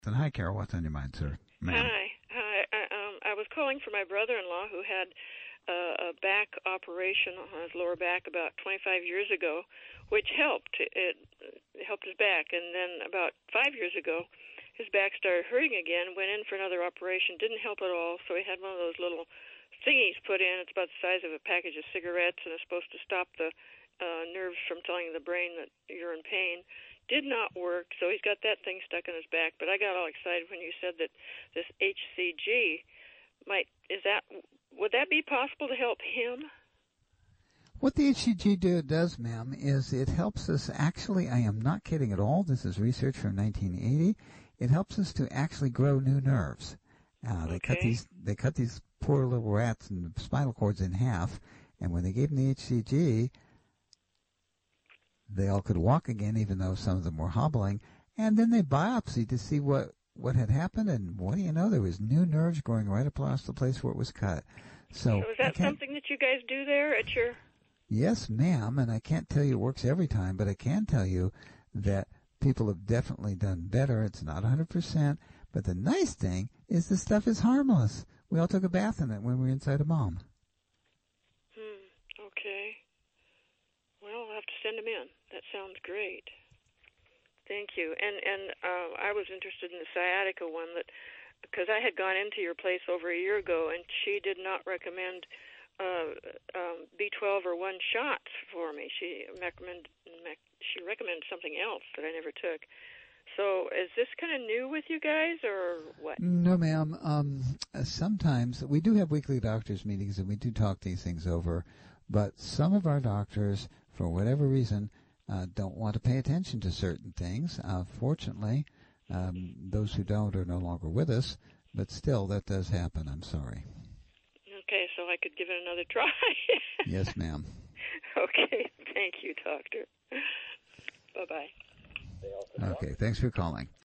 And hi, Carol. What's on your mind, sir? Ma'am. Hi. I was calling for my brother-in-law who had a back operation on his lower back about 25 years ago, which helped. It helped his back. And then about 5 years ago, his back started hurting again, went in for another operation, didn't help at all, so he had one of those little thingies put in. It's about the size of a package of cigarettes, and it's supposed to stop the nerves from telling the brain that you're in pain. Did not work, so he's got that thing stuck in his back. But I got all excited when you said that this HCG would that be possible to help him? What the HCG does, ma'am, is it helps us actually, I am not kidding at all, this is research from 1980, it helps us to actually grow new nerves. They cut these poor little rats and spinal cords in half, and when they gave them the HCG, they all could walk again, even though some of them were hobbling, and then they biopsied to see what had happened, and what do you know, there was new nerves growing right across the place where it was cut. So is that something that you guys do there at your... Yes, ma'am, and I can't tell you it works every time, but I can tell you that people have definitely done better. It's not 100%, but the nice thing is the stuff is harmless. We all took a bath in it when we were inside a mom. Okay. Well, I'll have to send him in. That sounds great. Thank you. And I was interested in the sciatica one, because I had gone into your place over a year ago, and she did not recommend B12 or 1 shots for me. She recommended something else that I never took. So is this kind of new with you guys, or what? No, ma'am. Sometimes we do have weekly doctors' meetings, and we do talk these things over, but some of our doctors, for whatever reason, don't want to pay attention to certain things. Fortunately, those who don't are no longer with us, but still, that does happen. I'm sorry. Okay, so I could give it another try. Yes, ma'am. Okay, thank you, doctor. Bye-bye. Okay, thanks for calling.